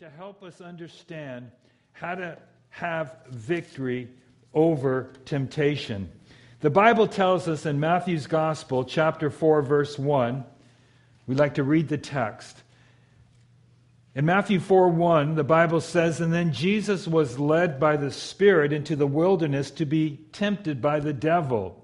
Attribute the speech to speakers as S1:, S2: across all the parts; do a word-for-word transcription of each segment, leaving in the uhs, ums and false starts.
S1: to help us understand how to have victory over temptation. The Bible tells us in Matthew's Gospel, chapter four, verse one, we like to read the text. In Matthew four one, the Bible says, "And then Jesus was led by the Spirit into the wilderness to be tempted by the devil.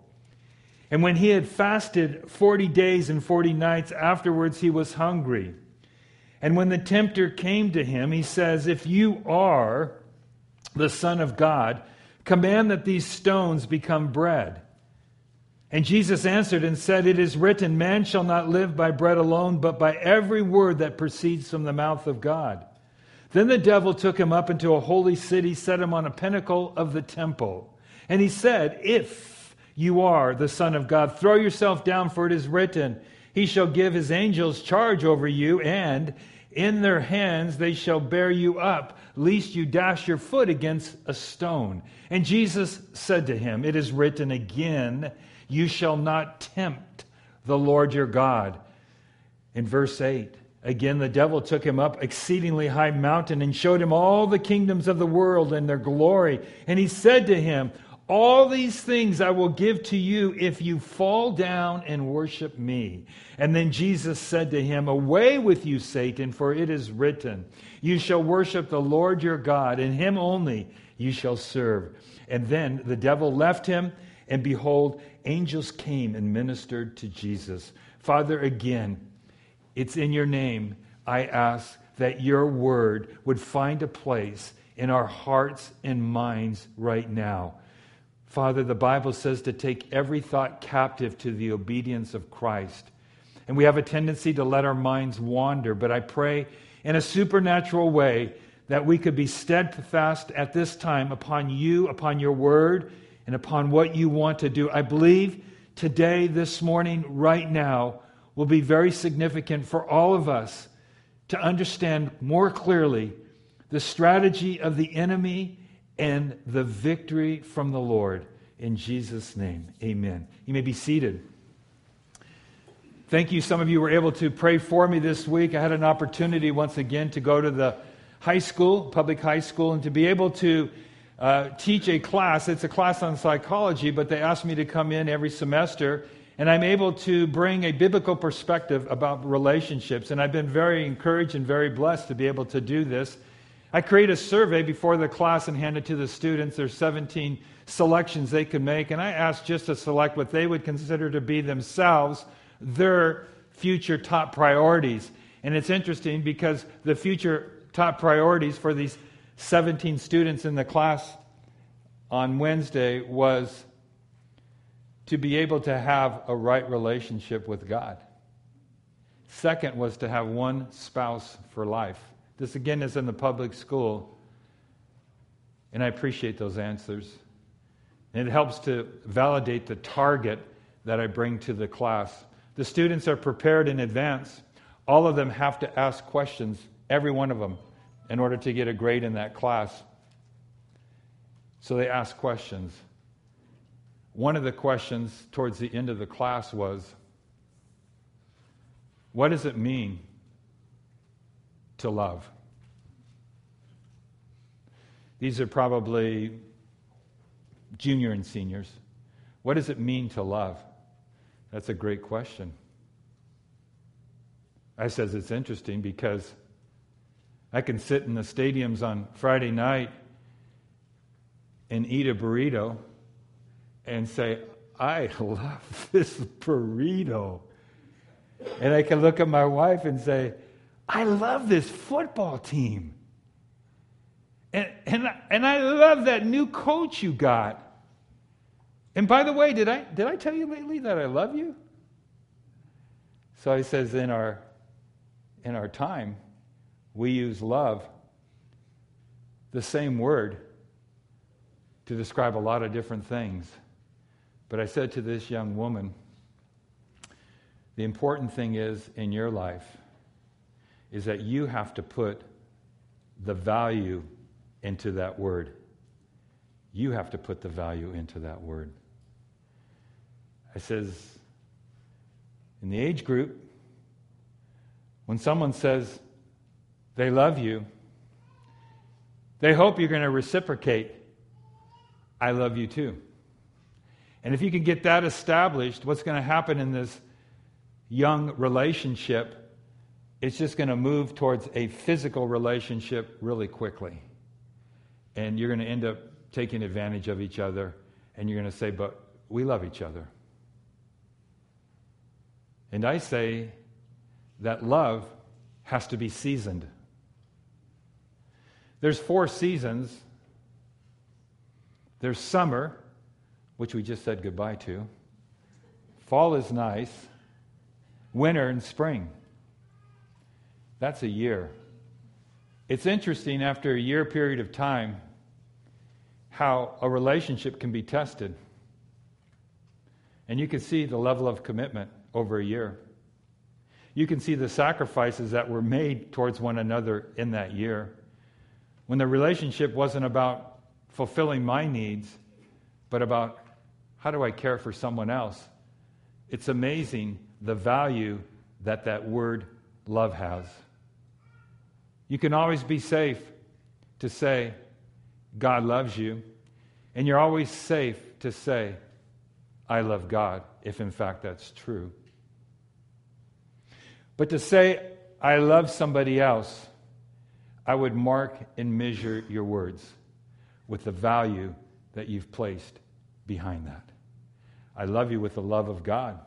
S1: And when he had fasted forty days and forty nights, afterwards he was hungry. And when the tempter came to him, he says, 'If you are the Son of God, command that these stones become bread.' And Jesus answered and said, 'It is written, man shall not live by bread alone, but by every word that proceeds from the mouth of God.' Then the devil took him up into a holy city, set him on a pinnacle of the temple. And he said, 'If you are the Son of God, throw yourself down, for it is written, He shall give His angels charge over you, and in their hands they shall bear you up, lest you dash your foot against a stone.' And Jesus said to him, 'It is written again, you shall not tempt the Lord your God.'" In verse eight, again the devil took him up exceedingly high mountain and showed him all the kingdoms of the world and their glory. And he said to him, "All these things I will give to you if you fall down and worship me." And then Jesus said to him, "Away with you, Satan, for it is written, you shall worship the Lord your God, and Him only you shall serve." And then the devil left him, and behold, angels came and ministered to Jesus. Father, again, it's in your name I ask that your word would find a place in our hearts and minds right now. Father, the Bible says to take every thought captive to the obedience of Christ. And we have a tendency to let our minds wander, but I pray in a supernatural way that we could be steadfast at this time upon you, upon your word, and upon what you want to do. I believe today, this morning, right now, will be very significant for all of us to understand more clearly the strategy of the enemy and the victory from the Lord. In Jesus' name, amen. You may be seated. Thank you. Some of you were able to pray for me this week. I had an opportunity once again to go to the high school, public high school, and to be able to uh, teach a class. It's a class on psychology, but they asked me to come in every semester, and I'm able to bring a biblical perspective about relationships. And I've been very encouraged and very blessed to be able to do this. I create a survey before the class and hand it to the students. There's seventeen selections they can make, and I asked just to select what they would consider to be themselves their future top priorities. And it's interesting because the future top priorities for these seventeen students in the class on Wednesday was to be able to have a right relationship with God. Second was to have one spouse for life. This again is in the public school, and I appreciate those answers. And it helps to validate the target that I bring to the class. The students are prepared in advance. All of them have to ask questions, every one of them, in order to get a grade in that class. So they ask questions. One of the questions towards the end of the class was, what does it mean to love? These are probably junior and seniors. What does it mean to love? That's a great question. I says it's interesting because I can sit in the stadiums on Friday night and eat a burrito and say, I love this burrito. And I can look at my wife and say, I love this football team. And, and, and I love that new coach you got. And by the way, did I did I tell you lately that I love you? So he says in our in our time, we use love, the same word, to describe a lot of different things. But I said to this young woman, the important thing is in your life is that you have to put the value into that word. You have to put the value into that word. I says, in the age group, when someone says they love you, They hope you're going to reciprocate, I love you too. And if you can get that established, what's going to happen in this young relationship, it's just going to move towards a physical relationship really quickly. And you're going to end up taking advantage of each other, and you're going to say, but we love each other. And I say that love has to be seasoned. There's four seasons. There's summer, which we just said goodbye to. Fall is nice. Winter and spring. That's a year. It's interesting, after a year period of time, how a relationship can be tested. And you can see the level of commitment over a year. You can see the sacrifices that were made towards one another in that year. When the relationship wasn't about fulfilling my needs, but about how do I care for someone else, it's amazing the value that that word love has. You can always be safe to say, God loves you, and you're always safe to say, I love God, if in fact that's true. But to say, I love somebody else, I would mark and measure your words with the value that you've placed behind that. I love you with the love of God.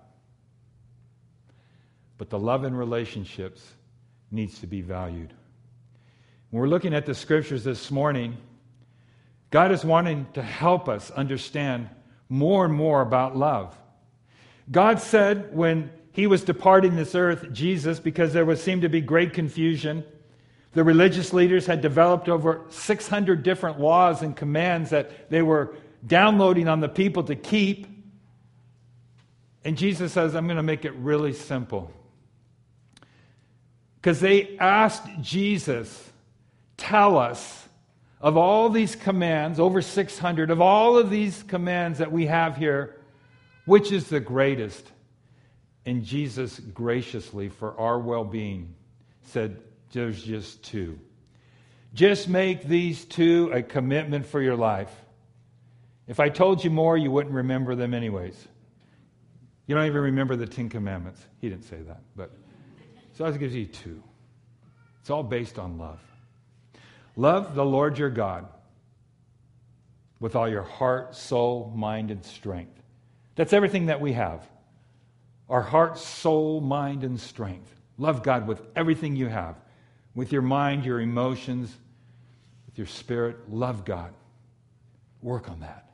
S1: But the love in relationships needs to be valued. When we're looking at the scriptures this morning, God is wanting to help us understand more and more about love. God said when he was departing this earth, Jesus, because there was seemed to be great confusion, the religious leaders had developed over six hundred different laws and commands that they were downloading on the people to keep. And Jesus says, I'm going to make it really simple. Because they asked Jesus, tell us, of all these commands, over six hundred, of all of these commands that we have here, which is the greatest? And Jesus graciously, for our well-being, said, there's just two. Just make these two a commitment for your life. If I told you more, you wouldn't remember them anyways. You don't even remember the Ten Commandments. He didn't say that, but so it gives you two. It's all based on love. Love the Lord your God with all your heart, soul, mind, and strength. That's everything that we have. Our heart, soul, mind, and strength. Love God with everything you have. With your mind, your emotions, with your spirit. Love God. Work on that.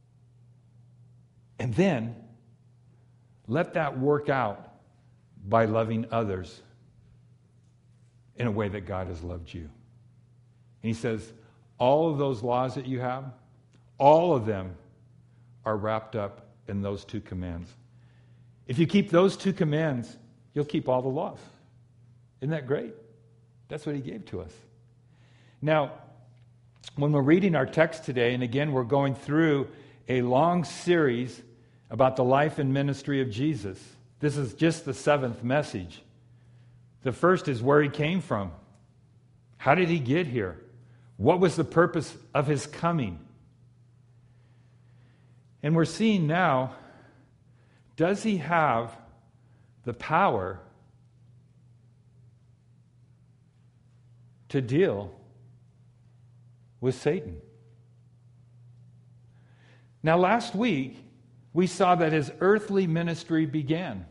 S1: And then, let that work out by loving others in a way that God has loved you. And he says, all of those laws that you have, all of them are wrapped up in those two commands. If you keep those two commands, you'll keep all the laws. Isn't that great? That's what he gave to us. Now, when we're reading our text today, and again, we're going through a long series about the life and ministry of Jesus. This is just the seventh message. The first is where he came from. How did he get here? What was the purpose of his coming? And we're seeing now, does he have the power to deal with Satan? Now, last week, we saw that his earthly ministry began.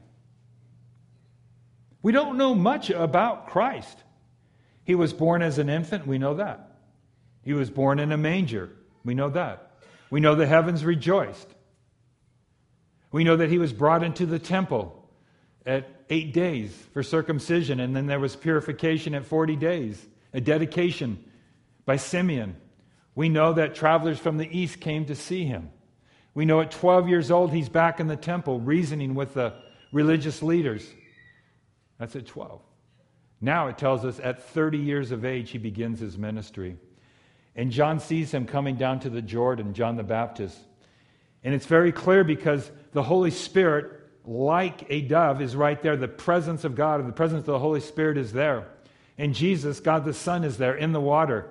S1: We don't know much about Christ. He was born as an infant, we know that. He was born in a manger, we know that. We know the heavens rejoiced. We know that he was brought into the temple at eight days for circumcision, and then there was purification at forty days, a dedication by Simeon. We know that travelers from the east came to see him. We know at twelve years old he's back in the temple reasoning with the religious leaders. That's at twelve. Now it tells us at thirty years of age he begins his ministry. And John sees him coming down to the Jordan, John the Baptist. And it's very clear because the Holy Spirit, like a dove, is right there. The presence of God, or the presence of the Holy Spirit is there. And Jesus, God the Son, is there in the water.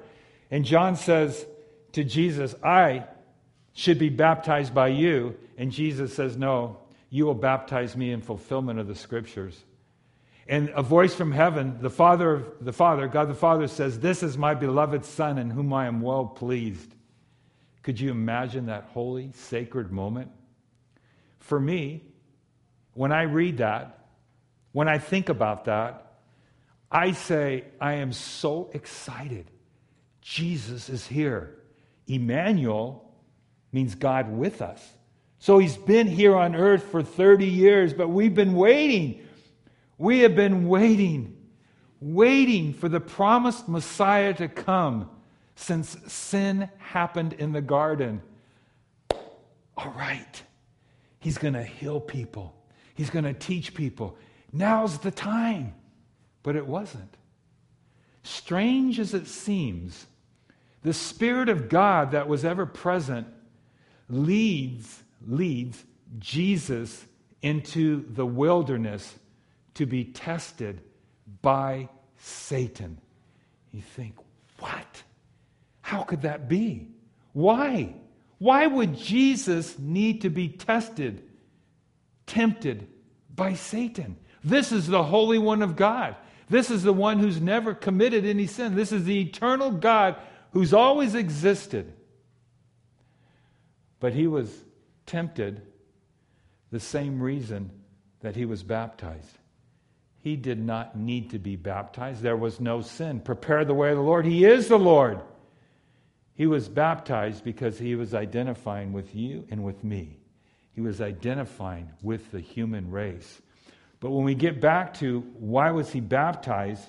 S1: And John says to Jesus, I should be baptized by you. And Jesus says, no, you will baptize me in fulfillment of the Scriptures. And a voice from heaven, the Father, the Father, God the Father says, this is my beloved Son in whom I am well pleased. Could you imagine that holy, sacred moment? For me, when I read that, when I think about that, I say, I am so excited. Jesus is here. Emmanuel means God with us. So he's been here on earth for thirty years, but we've been waiting. We have been waiting, waiting for the promised Messiah to come since sin happened in the garden. All right, he's going to heal people. He's going to teach people. Now's the time. But it wasn't. Strange as it seems, the Spirit of God that was ever present leads, leads Jesus into the wilderness to be tested by Satan. You think, what? How could that be? Why? Why would Jesus need to be tested, tempted by Satan? This is the Holy One of God. This is the one who's never committed any sin. This is the eternal God who's always existed. But he was tempted the same reason that he was baptized. He did not need to be baptized. There was no sin. Prepare the way of the Lord. He is the Lord. He was baptized because he was identifying with you and with me. He was identifying with the human race. But when we get back to why was he baptized,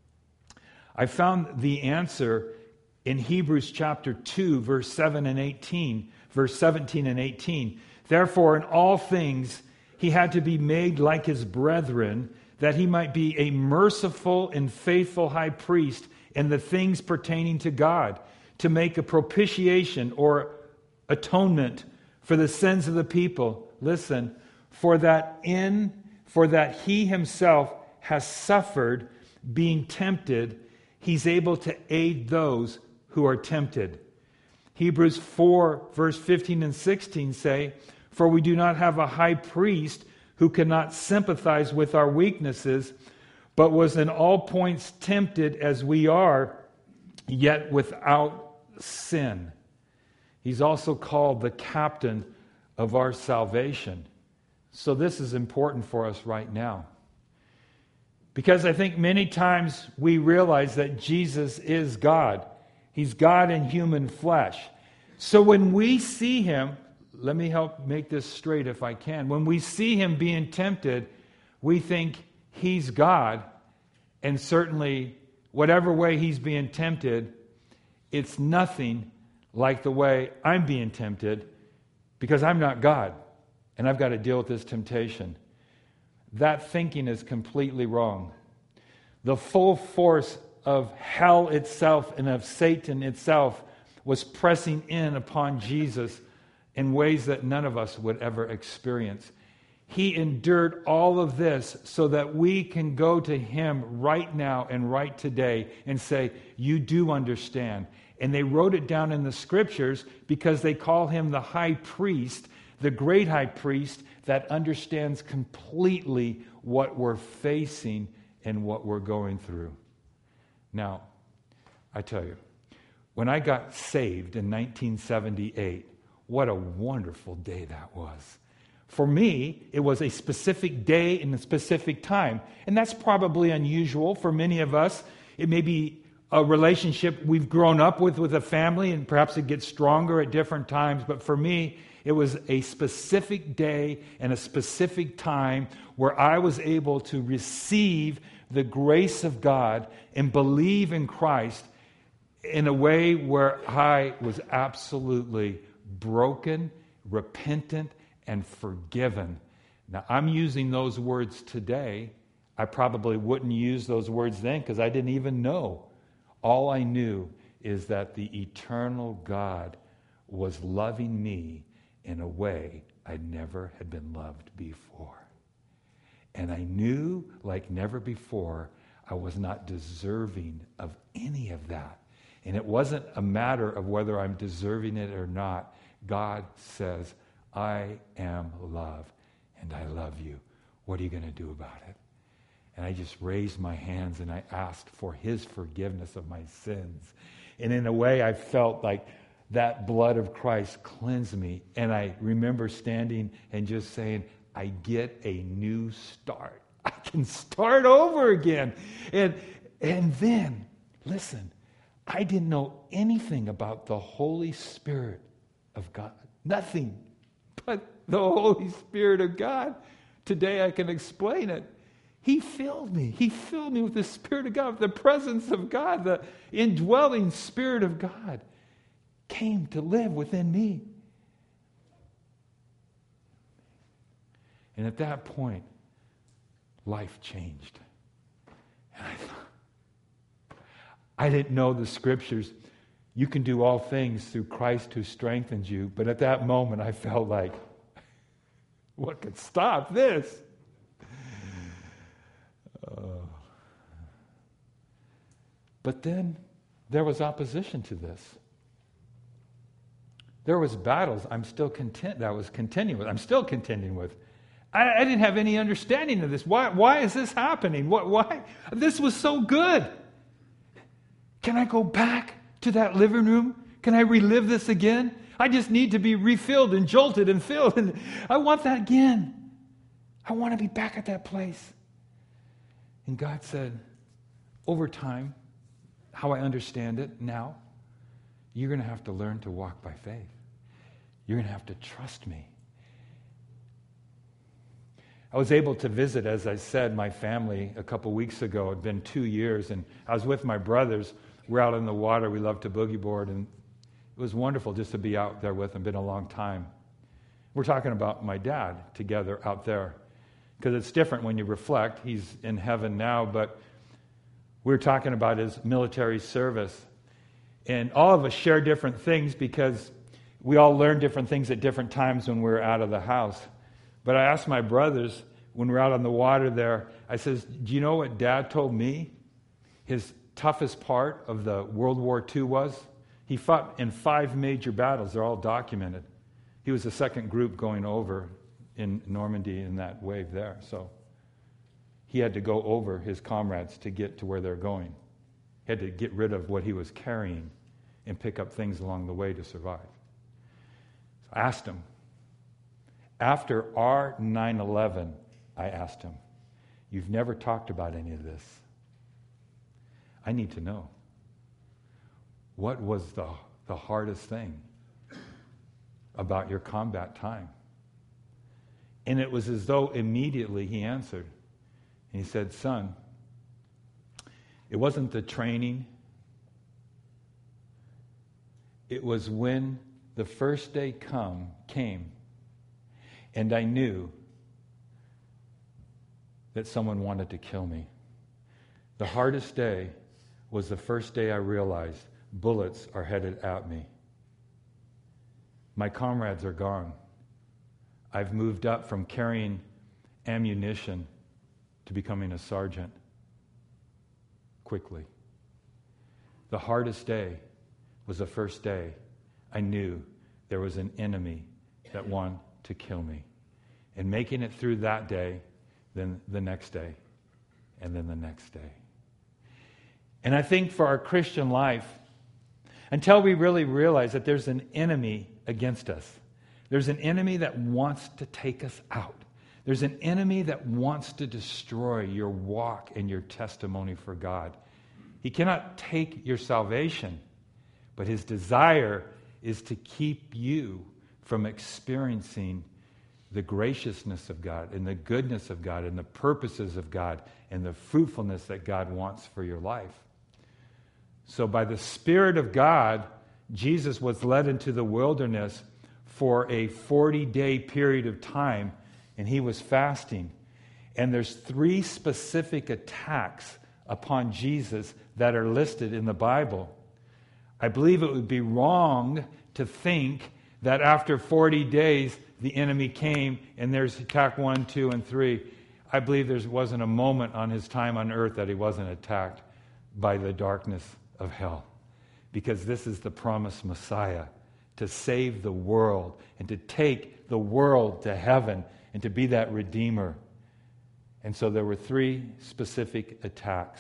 S1: I found the answer in Hebrews chapter two, verse seven and eighteen, verse seventeen and eighteen. Therefore, in all things, he had to be made like his brethren, that he might be a merciful and faithful high priest in the things pertaining to God, to make a propitiation or atonement for the sins of the people. Listen, for that in for that he himself has suffered being tempted, he's able to aid those who are tempted. Hebrews four, verse fifteen and sixteen say, for we do not have a high priest who cannot sympathize with our weaknesses, but was in all points tempted as we are, yet without sin. He's also called the captain of our salvation. So this is important for us right now. Because I think many times we realize that Jesus is God. He's God in human flesh. So when we see him, let me help make this straight if I can. When we see him being tempted, we think he's God. And certainly, whatever way he's being tempted, it's nothing like the way I'm being tempted, because I'm not God, and I've got to deal with this temptation. That thinking is completely wrong. The full force of hell itself and of Satan itself was pressing in upon Jesus in ways that none of us would ever experience. He endured all of this so that we can go to him right now and right today and say, you do understand. And they wrote it down in the scriptures because they call him the high priest, the great high priest that understands completely what we're facing and what we're going through. Now, I tell you, when I got saved in nineteen seventy-eight, what a wonderful day that was. For me, it was a specific day and a specific time. And that's probably unusual for many of us. It may be a relationship we've grown up with with a family, and perhaps it gets stronger at different times. But for me, it was a specific day and a specific time where I was able to receive the grace of God and believe in Christ in a way where I was absolutely broken, repentant, and forgiven. Now, I'm using those words today. I probably wouldn't use those words then because I didn't even know. All I knew is that the eternal God was loving me in a way I never had been loved before. And I knew, like never before, I was not deserving of any of that. And it wasn't a matter of whether I'm deserving it or not. God says, I am love, and I love you. What are you going to do about it? And I just raised my hands and I asked for his forgiveness of my sins. And in a way, I felt like that blood of Christ cleansed me. And I remember standing and just saying, I get a new start. I can start over again. And, and then, listen, I didn't know anything about the Holy Spirit of God. Nothing but the Holy Spirit of God. Today I can explain it. He filled me. He filled me with the Spirit of God, the presence of God, the indwelling Spirit of God came to live within me. And at that point, life changed. And I thought, I didn't know the scriptures. You can do all things through Christ who strengthens you. But at that moment, I felt like, what could stop this? Uh, but then there was opposition to this. There was battles I'm still content that I was contending with. I'm still contending with. I, I didn't have any understanding of this. Why, why is this happening? What, why? This was so good. Can I go back to that living room? Can I relive this again? I just need to be refilled and jolted and filled. And I want that again. I want to be back at that place. And God said, over time, how I understand it now, you're going to have to learn to walk by faith. You're going to have to trust me. I was able to visit, as I said, my family a couple weeks ago. It had been two years, and I was with my brothers. We're out in the water. We love to boogie board, and it was wonderful just to be out there with them. Been a long time. We're talking about my dad together out there, because it's different when you reflect. He's in heaven now, but we're talking about his military service. And all of us share different things because we all learn different things at different times when we're out of the house. But I asked my brothers when we're out on the water there, I says, do you know what Dad told me his toughest part of the World War Two was? He fought in five major battles. They're all documented. He was the second group going over in Normandy in that wave there. So he had to go over his comrades to get to where they're going. He had to get rid of what he was carrying and pick up things along the way to survive. So I asked him, after our nine eleven, I asked him, you've never talked about any of this. I need to know. What was the, the hardest thing about your combat time? And it was as though immediately he answered. And he said, son, it wasn't the training. It was when the first day come came and I knew that someone wanted to kill me. The hardest day was the first day I realized bullets are headed at me. My comrades are gone. I've moved up from carrying ammunition to becoming a sergeant quickly. The hardest day was the first day I knew there was an enemy that wanted to kill me. And making it through that day, then the next day, and then the next day. And I think for our Christian life, until we really realize that there's an enemy against us, there's an enemy that wants to take us out. There's an enemy that wants to destroy your walk and your testimony for God. He cannot take your salvation, but his desire is to keep you from experiencing the graciousness of God and the goodness of God and the purposes of God and the fruitfulness that God wants for your life. So by the Spirit of God, Jesus was led into the wilderness for a forty-day period of time, and he was fasting. And there's three specific attacks upon Jesus that are listed in the Bible. I believe it would be wrong to think that after forty days, the enemy came and there's attack one, two, and three. I believe there wasn't a moment on his time on earth that he wasn't attacked by the darkness of hell. because this is the promised Messiah to save the world and to take the world to heaven and to be that Redeemer. And so there were three specific attacks.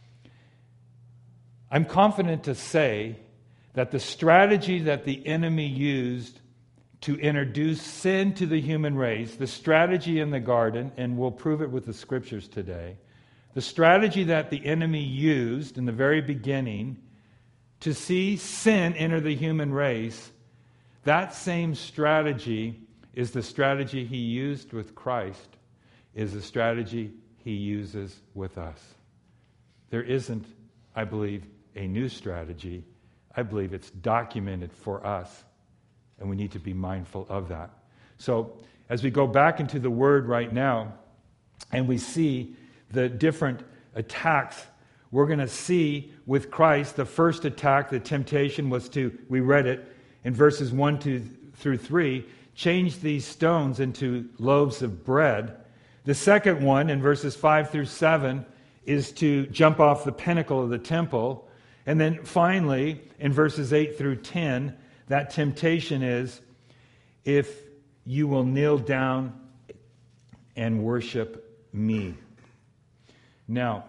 S1: I'm confident to say that the strategy that the enemy used to introduce sin to the human race, the strategy in the garden, and we'll prove it with the scriptures today, the strategy that the enemy used in the very beginning to see sin enter the human race, that same strategy is the strategy he used with Christ, is the strategy he uses with us. There isn't, I believe, a new strategy. I believe it's documented for us, and we need to be mindful of that. So, as we go back into the Word right now, and we see the different attacks, we're going to see with Christ, the first attack, the temptation was to, we read it in verses one to, through three, change these stones into loaves of bread. The second one, in verses five through seven, is to jump off the pinnacle of the temple. And then finally, in verses eight through ten, that temptation is, if you will kneel down and worship me. Now,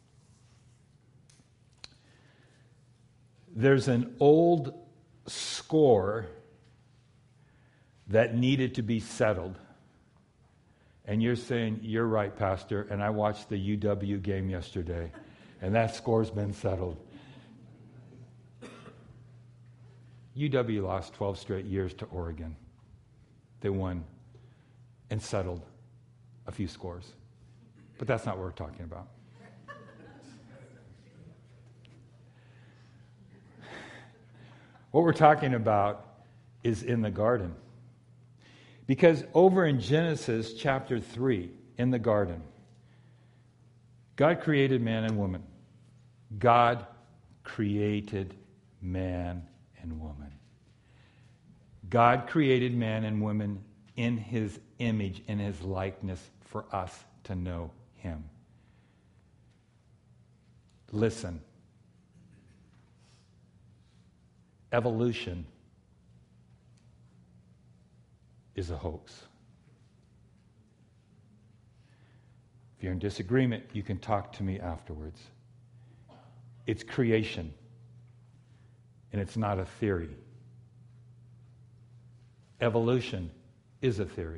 S1: there's an old score that needed to be settled. And you're saying, you're right, Pastor, and I watched the U W game yesterday, and that score's been settled. U W lost twelve straight years to Oregon. They won and settled a few scores. But that's not what we're talking about. What we're talking about is in the garden. Because over in Genesis chapter three, in the garden, God created man and woman. God created man and woman. God created man and woman in his image, in his likeness, for us to know him. Listen. Evolution is a hoax. If you're in disagreement, you can talk to me afterwards. It's creation, and it's not a theory. Evolution is a theory.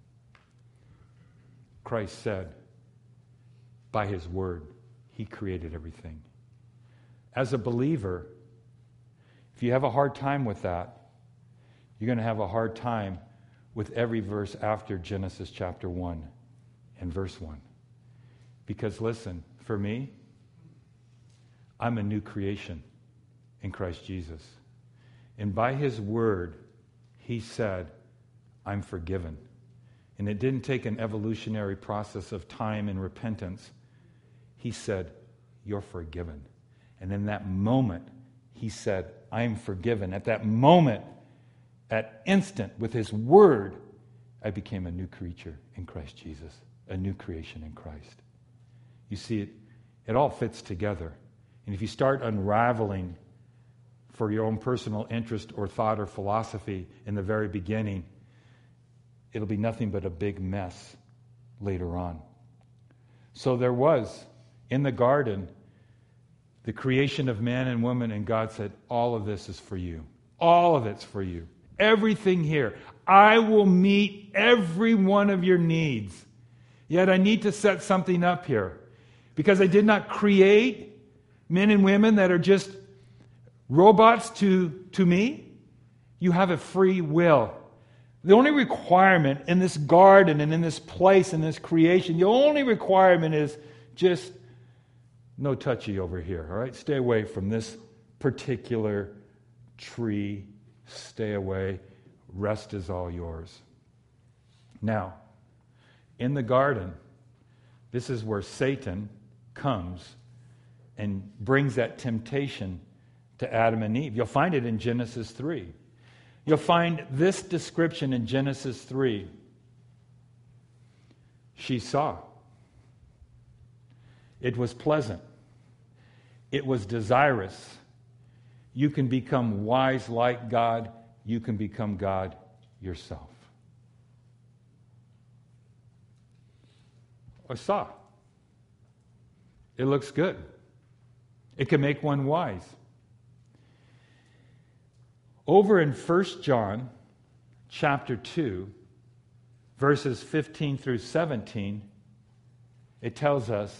S1: Christ said, by his word, he created everything. As a believer, if you have a hard time with that, you're going to have a hard time with every verse after Genesis chapter one and verse one. Because listen, for me, I'm a new creation in Christ Jesus. And by his word, he said, I'm forgiven. And it didn't take an evolutionary process of time and repentance. He said, you're forgiven. And in that moment, he said, I am forgiven. At that moment, at instant, with his word, I became a new creature in Christ Jesus, a new creation in Christ. You see, it, it all fits together. And if you start unraveling for your own personal interest or thought or philosophy in the very beginning, it'll be nothing but a big mess later on. So there was, in the garden, the creation of man and woman, and God said, all of this is for you. All of it's for you. Everything here. I will meet every one of your needs. Yet I need to set something up here. Because I did not create men and women that are just robots to, to me. You have a free will. The only requirement in this garden and in this place, in this creation, the only requirement is just no touchy over here, all right? Stay away from this particular tree. Stay away. Rest is all yours. Now, in the garden, this is where Satan comes and brings that temptation to Adam and Eve. You'll find it in Genesis three. You'll find this description in Genesis three. She saw. It was pleasant. It was desirous. you can become wise like God. You can become God yourself. I saw. It looks good. It can make one wise. Over in First John chapter two, verses fifteen through seventeen, it tells us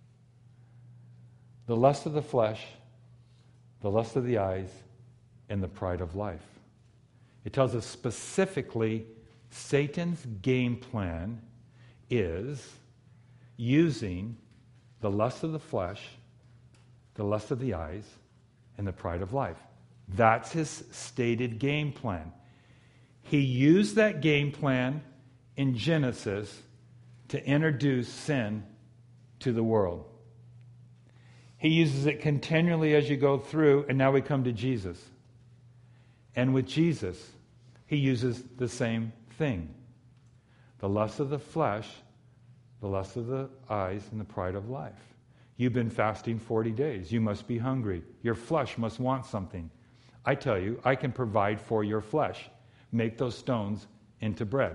S1: the lust of the flesh, the lust of the eyes, and the pride of life. It tells us specifically Satan's game plan is using the lust of the flesh, the lust of the eyes, and the pride of life. That's his stated game plan. He used that game plan in Genesis to introduce sin to the world. He uses it continually as you go through, and now we come to Jesus. And with Jesus, he uses the same thing. The lust of the flesh, the lust of the eyes, and the pride of life. You've been fasting forty days. You must be hungry. Your flesh must want something. I tell you, I can provide for your flesh. Make those stones into bread.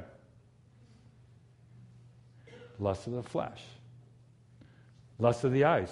S1: Lust of the flesh. Lust of the eyes.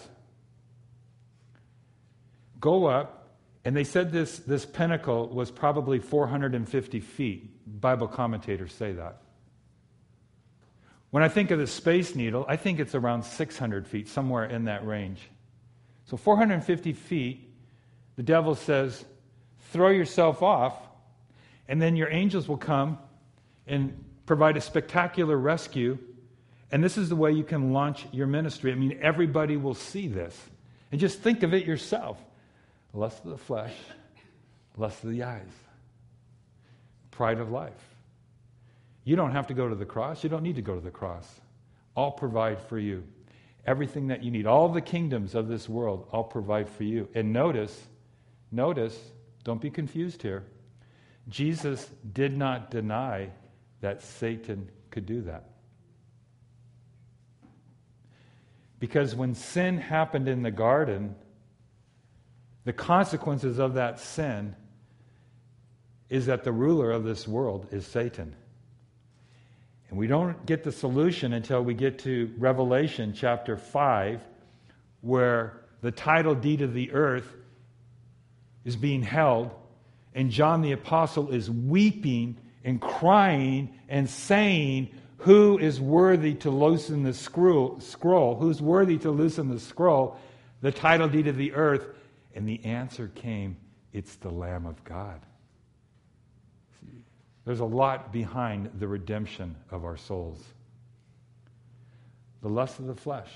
S1: Go up, and they said this, this pinnacle was probably four hundred fifty feet. Bible commentators say that. When I think of the Space Needle, I think it's around six hundred feet, somewhere in that range. So four hundred fifty feet, the devil says, throw yourself off, and then your angels will come and provide a spectacular rescue. And this is the way you can launch your ministry. I mean, everybody will see this. And just think of it yourself. Lust of the flesh, lust of the eyes, pride of life. You don't have to go to the cross. You don't need to go to the cross. I'll provide for you. Everything that you need. All the kingdoms of this world, I'll provide for you. And notice, notice, don't be confused here. Jesus did not deny that Satan could do that. Because when sin happened in the garden, the consequences of that sin is that the ruler of this world is Satan. And we don't get the solution until we get to Revelation chapter five, where the title deed of the earth is being held, and John the Apostle is weeping and crying and saying, who is worthy to loosen the scroll, scroll? Who's worthy to loosen the scroll, the title deed of the earth? And the answer came, it's the Lamb of God. See, there's a lot behind the redemption of our souls. The lust of the flesh,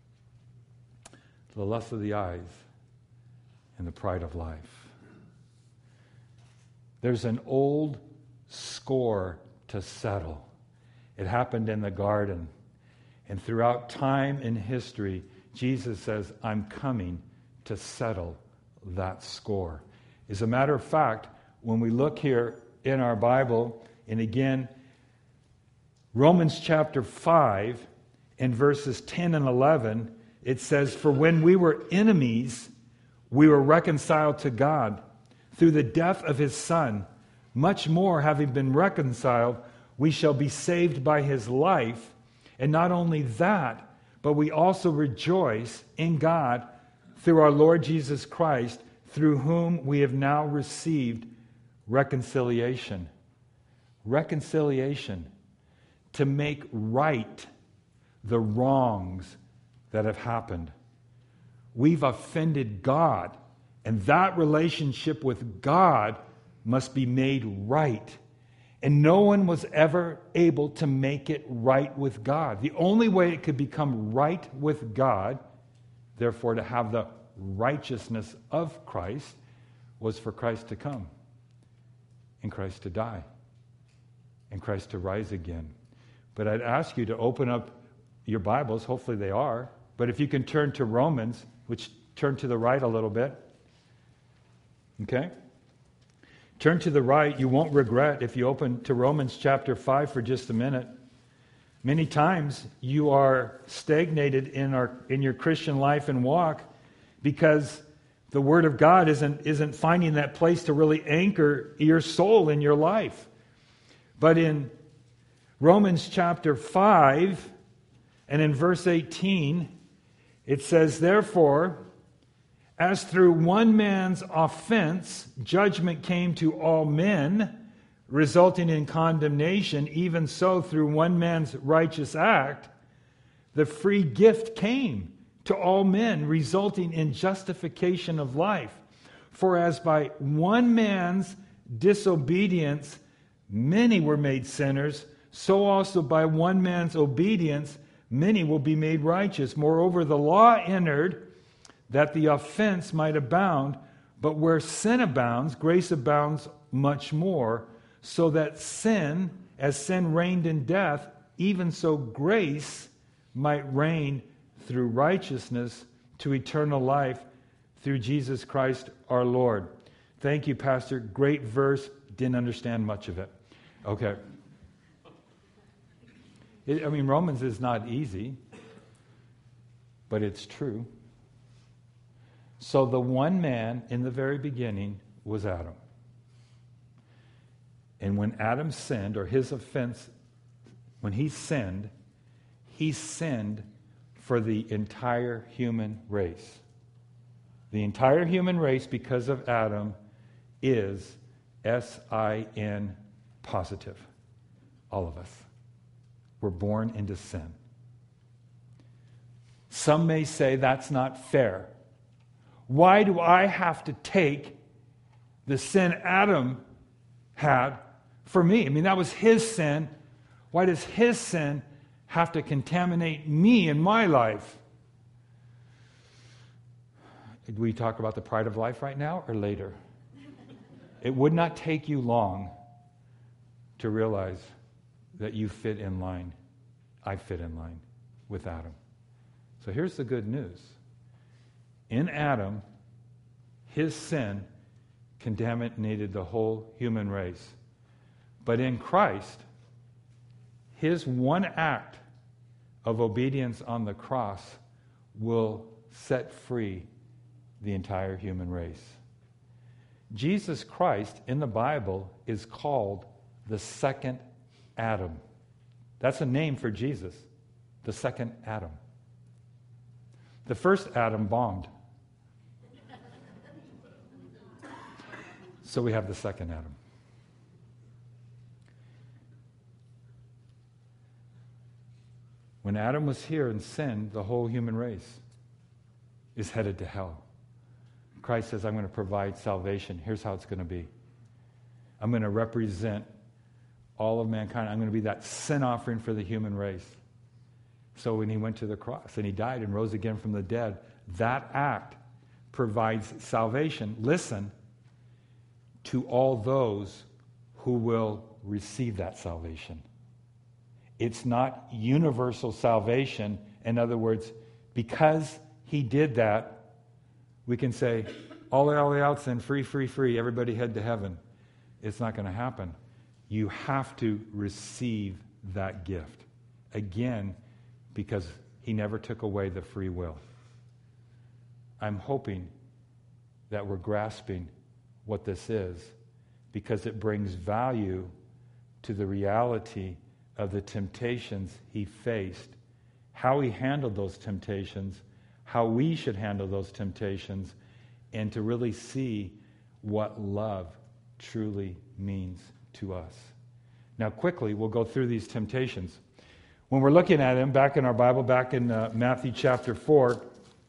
S1: the lust of the eyes, and the pride of life. There's an old score to settle. It happened in the garden. And throughout time and history, Jesus says, I'm coming to settle that score. As a matter of fact, when we look here in our Bible, and again, Romans chapter five, in verses ten and eleven, it says, for when we were enemies, we were reconciled to God through the death of his Son. Much more, having been reconciled, we shall be saved by his life. And not only that, but we also rejoice in God through our Lord Jesus Christ, through whom we have now received reconciliation. Reconciliation. To make right the wrongs that have happened. We've offended God, and that relationship with God must be made right. And no one was ever able to make it right with God. The only way it could become right with God, therefore to have the righteousness of Christ, was for Christ to come, and Christ to die, and Christ to rise again. But I'd ask you to open up your Bibles, hopefully they are, but if you can turn to Romans, which turn to the right a little bit, okay? Turn to the right. You won't regret if you open to Romans chapter five for just a minute. Many times you are stagnated in our in your Christian life and walk because the Word of God isn't, isn't finding that place to really anchor your soul in your life. But in Romans chapter five and in verse eighteen, it says, therefore, as through one man's offense, judgment came to all men, resulting in condemnation, even so through one man's righteous act, the free gift came to all men, resulting in justification of life. For as by one man's disobedience many were made sinners, so also by one man's obedience many will be made righteous. Moreover, the law entered that the offense might abound, but where sin abounds, grace abounds much more, so that sin, as sin reigned in death, even so grace might reign through righteousness to eternal life through Jesus Christ our Lord. Thank you, Pastor. Great verse. Didn't understand much of it. Okay. It, I mean, Romans is not easy, but it's true. So the one man in the very beginning was Adam. And when Adam sinned, or his offense, when he sinned, he sinned for the entire human race. The entire human race, because of Adam, is S I N positive. All of us. We're born into sin. Some may say that's not fair. Why do I have to take the sin Adam had for me? I mean, that was his sin. Why does his sin have to contaminate me in my life? Do we talk about the pride of life right now or later? It would not take you long to realize that you fit in line. I fit in line with Adam. So here's the good news. In Adam, his sin contaminated the whole human race. But in Christ, his one act of obedience on the cross will set free the entire human race. Jesus Christ in the Bible is called the second Adam. That's a name for Jesus, the second Adam. The first Adam bombed. So we have the second Adam. When Adam was here and sinned, the whole human race is headed to hell. Christ says, I'm going to provide salvation. Here's how it's going to be. I'm going to represent all of mankind. I'm going to be that sin offering for the human race. So when he went to the cross and he died and rose again from the dead, that act provides salvation. Listen, to all those who will receive that salvation. It's not universal salvation. In other words, because he did that, we can say, all the way out sin, free, free, free, everybody head to heaven. It's not going to happen. You have to receive that gift. Again, because he never took away the free will. I'm hoping that we're grasping what this is, because it brings value to the reality of the temptations he faced, how he handled those temptations, how we should handle those temptations, and to really see what love truly means to us. Now, quickly, we'll go through these temptations. When we're looking at them, back in our Bible, back in uh, Matthew chapter four,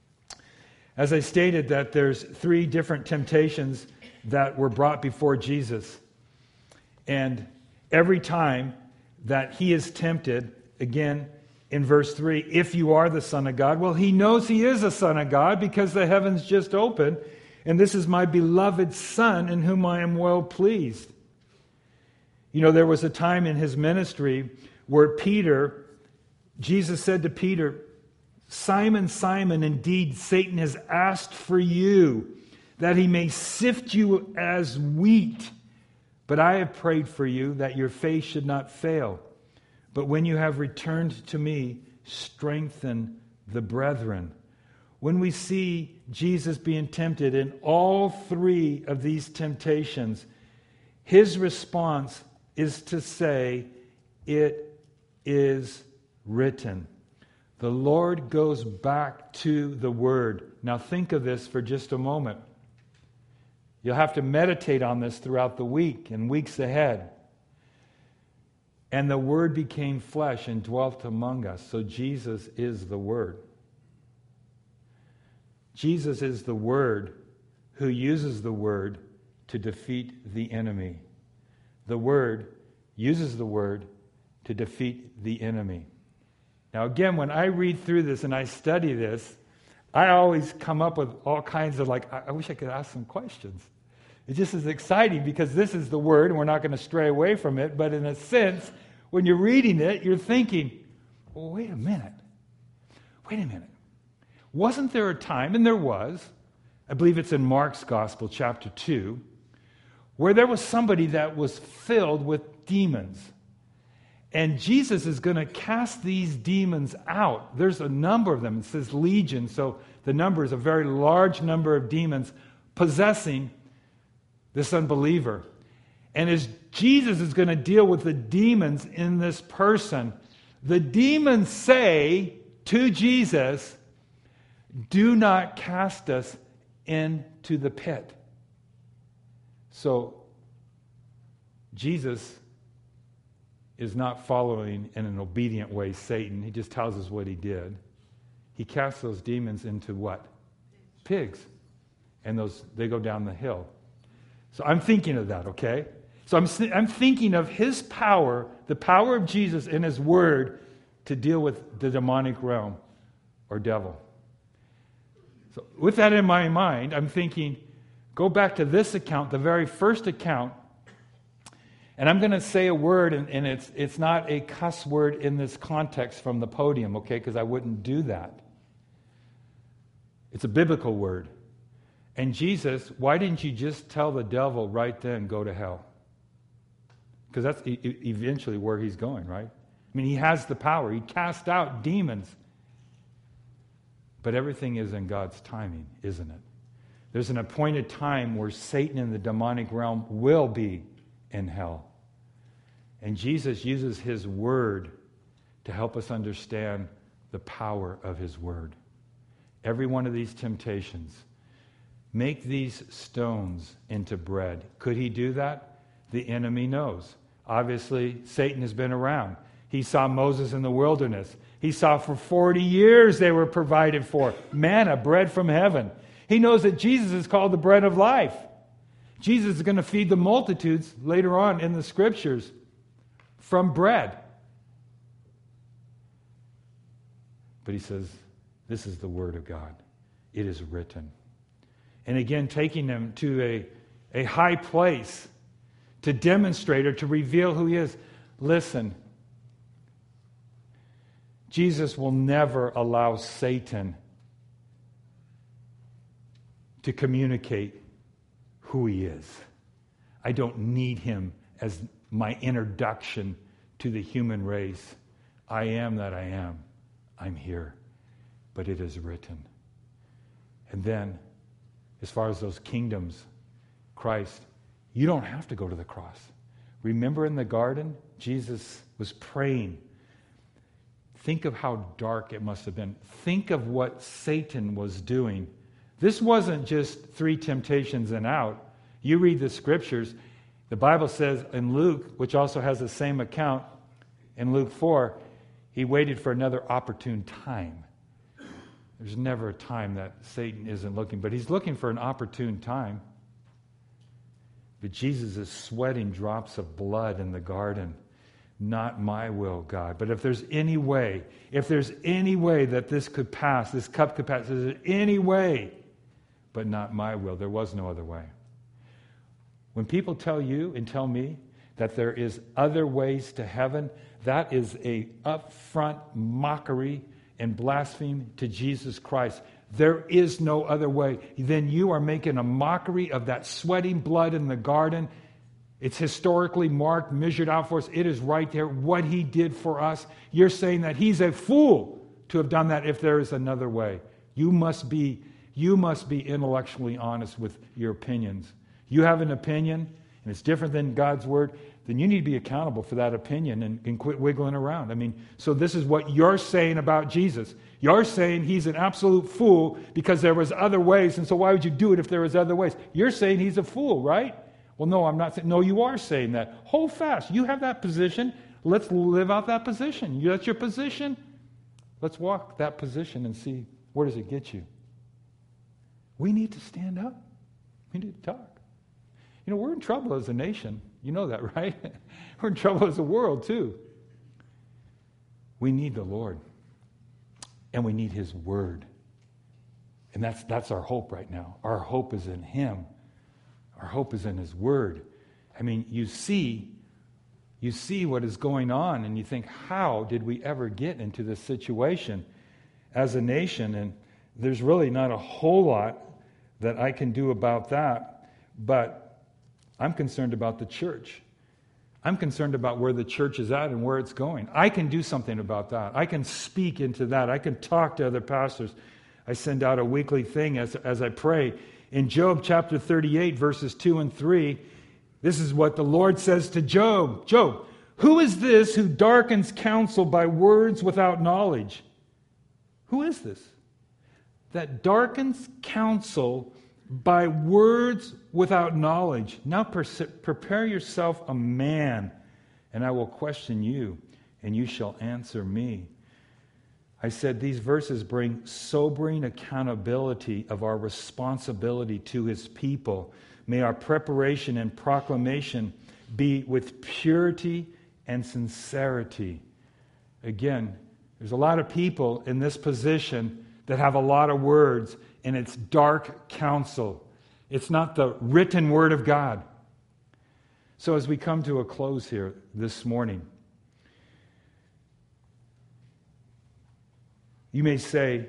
S1: as I stated that there's three different temptations that were brought before Jesus. And every time that he is tempted, again, in verse three, if you are the Son of God, well, he knows he is a Son of God because the heavens just opened, and this is my beloved Son in whom I am well pleased. You know, there was a time in his ministry where Peter, Jesus said to Peter, Simon, Simon, indeed Satan has asked for you that he may sift you as wheat. But I have prayed for you that your faith should not fail. But when you have returned to me, strengthen the brethren. when we see Jesus being tempted in all three of these temptations, his response is to say, "It is written." The Lord goes back to the Word. Now think of this for just a moment. You'll have to meditate on this throughout the week and weeks ahead. And the Word became flesh and dwelt among us. So Jesus is the Word. Jesus is the Word who uses the Word to defeat the enemy. The Word uses the Word to defeat the enemy. Now again, when I read through this and I study this, I always come up with all kinds of like, I, I wish I could ask some questions. It just is exciting because this is the Word and we're not going to stray away from it. But in a sense, when you're reading it, you're thinking, well, wait a minute. Wait a minute. Wasn't there a time, and there was, I believe it's in Mark's Gospel, chapter two, where there was somebody that was filled with demons. And Jesus is going to cast these demons out. There's a number of them. It says legion, so the number is a very large number of demons possessing this unbeliever. And as Jesus is going to deal with the demons in this person, the demons say to Jesus, "Do not cast us into the pit." So Jesus is not following in an obedient way Satan. He just tells us what he did. He cast those demons into what? Pigs. And those they go down the hill. So I'm thinking of that, okay? So I'm, I'm thinking of his power, the power of Jesus in his word to deal with the demonic realm or devil. So with that in my mind, I'm thinking, go back to this account, the very first account, and I'm going to say a word, and, and it's it's not a cuss word in this context from the podium, okay, because I wouldn't do that. It's a biblical word. And Jesus, why didn't you just tell the devil right then, go to hell? Because that's e- eventually where he's going, right? I mean, he has the power. He cast out demons. But everything is in God's timing, isn't it? There's an appointed time where Satan in the demonic realm will be in hell. And Jesus uses his word to help us understand the power of his word. Every one of these temptations, make these stones into bread. Could he do that? The enemy knows. Obviously, Satan has been around. He saw Moses in the wilderness. He saw for forty years they were provided for. Manna, bread from heaven. He knows that Jesus is called the bread of life. Jesus is going to feed the multitudes later on in the scriptures from bread. But he says, this is the word of God. It is written. And again, taking them to a, a high place to demonstrate or to reveal who he is. Listen, Jesus will never allow Satan to communicate who he is. I don't need him as my introduction to the human race. I am that I am. I'm here. But it is written. And then, as far as those kingdoms, Christ, you don't have to go to the cross. Remember in the garden, Jesus was praying. Think of how dark it must have been. Think of what Satan was doing. This wasn't just three temptations and out. You read the scriptures. The Bible says in Luke, which also has the same account, in Luke four, he waited for another opportune time. There's never a time that Satan isn't looking, but he's looking for an opportune time. But Jesus is sweating drops of blood in the garden. Not my will, God. But if there's any way, if there's any way that this could pass, this cup could pass, is there any way, but not my will. There was no other way. When people tell you and tell me that there is other ways to heaven, that is a upfront mockery and blasphemy to Jesus Christ. There is no other way. Then you are making a mockery of that sweating blood in the garden. It's historically marked, measured out for us. It is right there, what he did for us. You're saying that he's a fool to have done that if there is another way. You must be, you must be intellectually honest with your opinions. You have an opinion, and it's different than God's word, then you need to be accountable for that opinion and, and quit wiggling around. I mean, so this is what you're saying about Jesus. You're saying he's an absolute fool because there was other ways, and so why would you do it if there was other ways? You're saying he's a fool, right? Well, no, I'm not saying. No, you are saying that. Hold fast. You have that position. Let's live out that position. You, that's your position. Let's walk that position and see where does it get you. We need to stand up. We need to talk. You know, we're in trouble as a nation. You know that, right? We're in trouble as a world, too. We need the Lord. And we need his word. And that's that's our hope right now. Our hope is in him. Our hope is in his word. I mean, you see, you see what is going on, and you think, how did we ever get into this situation as a nation? And there's really not a whole lot that I can do about that, but I'm concerned about the church. I'm concerned about where the church is at and where it's going. I can do something about that. I can speak into that. I can talk to other pastors. I send out a weekly thing as, as I pray. In Job chapter thirty-eight, verses two and three, this is what the Lord says to Job. Job, who is this who darkens counsel by words without knowledge? Who is this that darkens counsel by words without knowledge? Now pers- prepare yourself a man, and I will question you, and you shall answer me. I said these verses bring sobering accountability of our responsibility to his people. May our preparation and proclamation be with purity and sincerity. Again, there's a lot of people in this position that have a lot of words, and it's dark counsel. It's not the written word of God. So as we come to a close here this morning, you may say,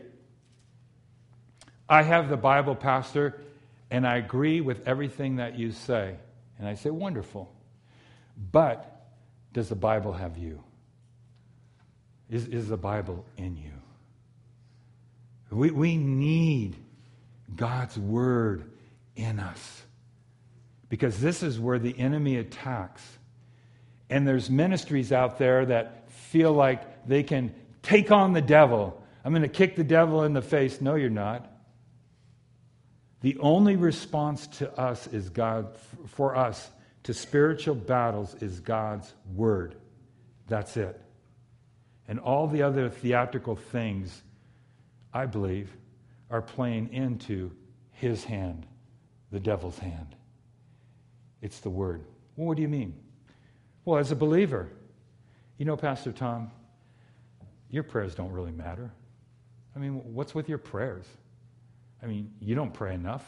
S1: I have the Bible, Pastor, and I agree with everything that you say. And I say, wonderful. But does the Bible have you? Is, is the Bible in you? We, we need God's word in us, because this is where the enemy attacks. And there's ministries out there that feel like they can take on the devil. I'm going to kick the devil in the face. No, you're not. The only response to us is God, for us, to spiritual battles is God's word. That's it. And all the other theatrical things, I believe, are playing into his hand, the devil's hand. It's the word. Well, what do you mean? Well, as a believer, you know, Pastor Tom, your prayers don't really matter. I mean, what's with your prayers? I mean, you don't pray enough.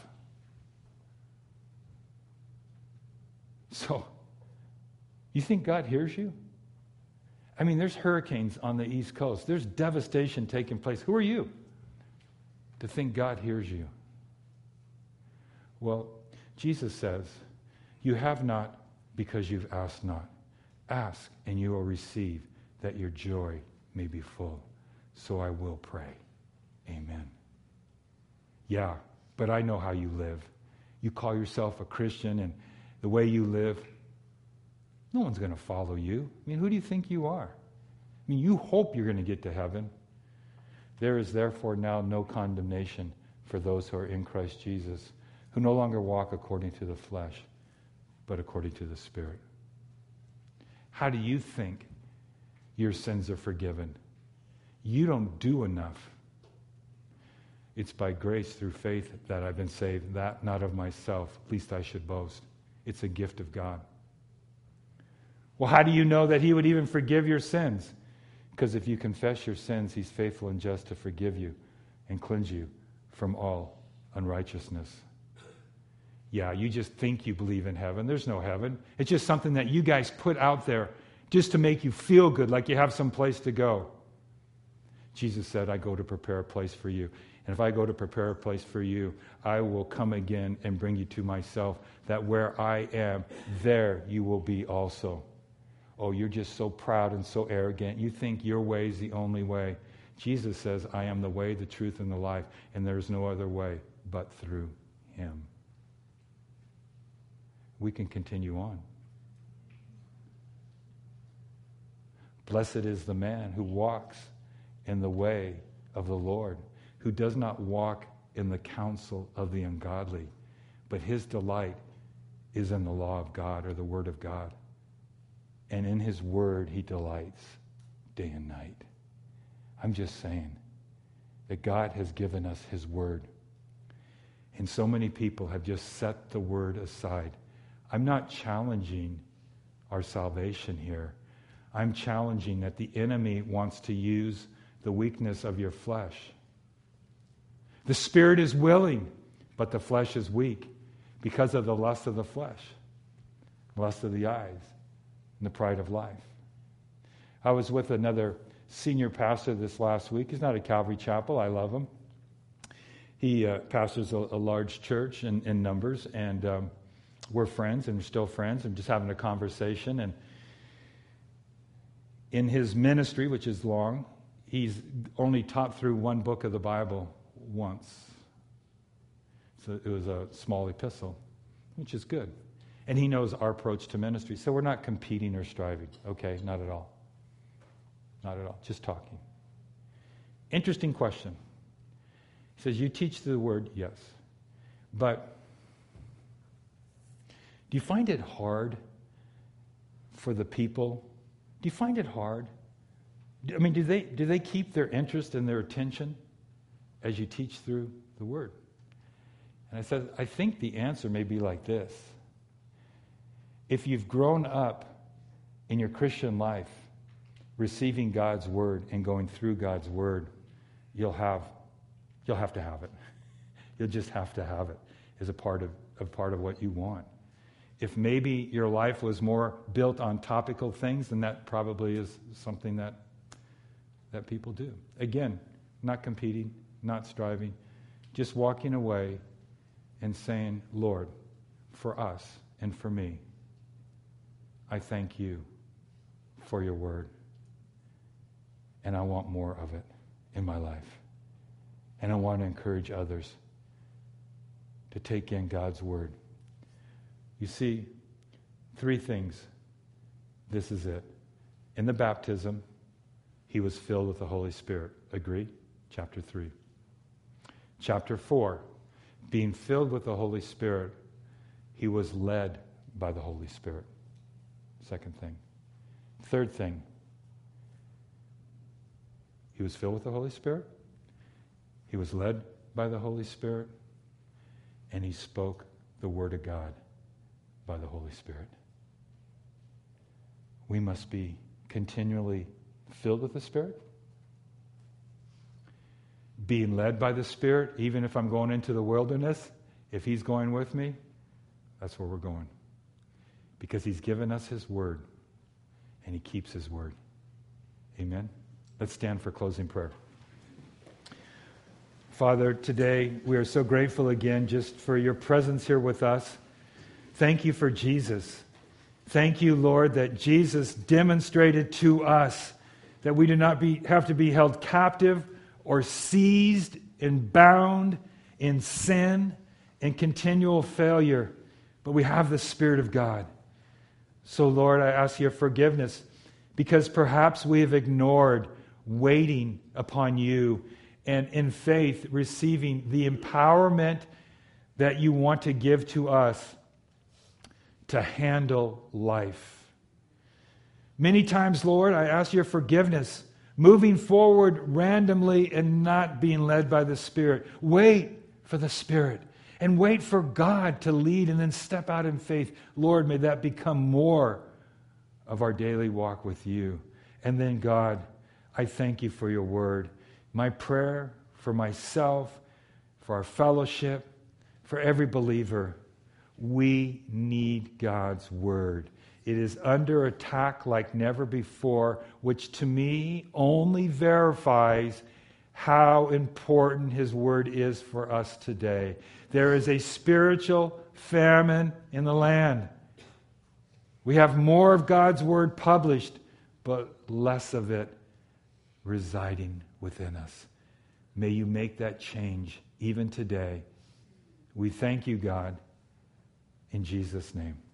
S1: So, you think God hears you? I mean, there's hurricanes on the East Coast. There's devastation taking place. Who are you to think God hears you? Well, Jesus says, you have not because you've asked not. Ask and you will receive, that your joy may be full. So I will pray. Amen. Yeah, but I know how you live. You call yourself a Christian, and the way you live, no one's going to follow you. I mean, who do you think you are? I mean, you hope you're going to get to heaven. There is therefore now no condemnation for those who are in Christ Jesus, who no longer walk according to the flesh, but according to the Spirit. How do you think your sins are forgiven? You don't do enough. It's by grace through faith that I've been saved, that not of myself, lest I should boast. It's a gift of God. Well, how do you know that he would even forgive your sins? Because if you confess your sins, he's faithful and just to forgive you and cleanse you from all unrighteousness. Yeah, you just think you believe in heaven. There's no heaven. It's just something that you guys put out there just to make you feel good, like you have some place to go. Jesus said, I go to prepare a place for you. And if I go to prepare a place for you, I will come again and bring you to myself, that where I am, there you will be also. Oh, you're just so proud and so arrogant. You think your way is the only way. Jesus says, I am the way, the truth, and the life, and there is no other way but through him. We can continue on. Blessed is the man who walks in the way of the Lord, who does not walk in the counsel of the ungodly, but his delight is in the law of God, or the word of God. And in his word he delights day and night. I'm just saying that God has given us his word. And so many people have just set the word aside. I'm not challenging our salvation here. I'm challenging that the enemy wants to use the weakness of your flesh. The spirit is willing, but the flesh is weak because of the lust of the flesh, lust of the eyes, and the pride of life. I was with another senior pastor this last week. He's not at Calvary Chapel. I love him. He uh, pastors a, a large church in, in numbers, and um, we're friends, and we're still friends, and just having a conversation. And in his ministry, which is long, he's only taught through one book of the Bible once. So it was a small epistle, which is good. And he knows our approach to ministry. So we're not competing or striving. Okay, not at all. Not at all. Just talking. Interesting question. He says, you teach the word? Yes. But do you find it hard for the people? Do you find it hard? I mean, do they do they keep their interest and their attention as you teach through the word? And I said, I think the answer may be like this. If you've grown up in your Christian life receiving God's word and going through God's word, you'll have you'll have to have it. You'll just have to have it as a part of a part of what you want. If maybe your life was more built on topical things, then that probably is something that that people do. Again, not competing, not striving, just walking away and saying, Lord, for us and for me, I thank you for your word. And I want more of it in my life. And I want to encourage others to take in God's word. You see, three things. This is it. In the baptism, he was filled with the Holy Spirit. Agree? Chapter three. Chapter four, being filled with the Holy Spirit, he was led by the Holy Spirit. Second thing. Third thing, he was filled with the Holy Spirit, he was led by the Holy Spirit, and he spoke the Word of God by the Holy Spirit. We must be continually filled with the Spirit, being led by the Spirit. Even if I'm going into the wilderness, if he's going with me, that's where we're going. Because he's given us his word, and he keeps his word. Amen? Let's stand for closing prayer. Father, today we are so grateful again just for your presence here with us. Thank you for Jesus. Thank you, Lord, that Jesus demonstrated to us that we do not be, have to be held captive or seized and bound in sin and continual failure, but we have the Spirit of God. So, Lord, I ask your forgiveness because perhaps we have ignored waiting upon you and in faith receiving the empowerment that you want to give to us to handle life. Many times, Lord, I ask your forgiveness, moving forward randomly and not being led by the Spirit. Wait for the Spirit and wait for God to lead and then step out in faith. Lord, may that become more of our daily walk with you. And then, God, I thank you for your word. My prayer for myself, for our fellowship, for every believer, we need God's word. It is under attack like never before, which to me only verifies how important his word is for us today. There is a spiritual famine in the land. We have more of God's word published, but less of it residing within us. May you make that change even today. We thank you, God, in Jesus' name.